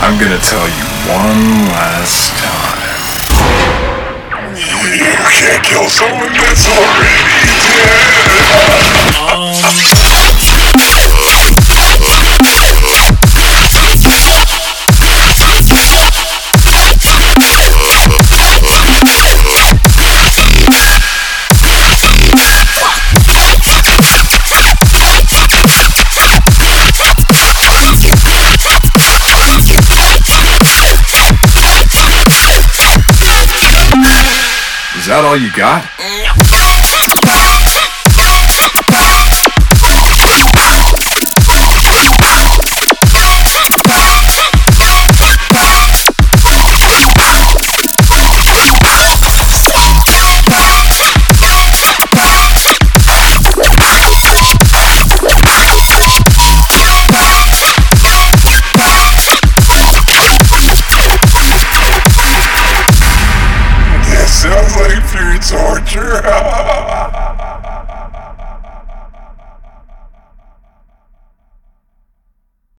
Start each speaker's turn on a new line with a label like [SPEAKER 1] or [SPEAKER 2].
[SPEAKER 1] I'm gonna tell you one last time.
[SPEAKER 2] You can't kill someone that's already
[SPEAKER 1] Is that all you got?
[SPEAKER 2] Sounds like pure torture.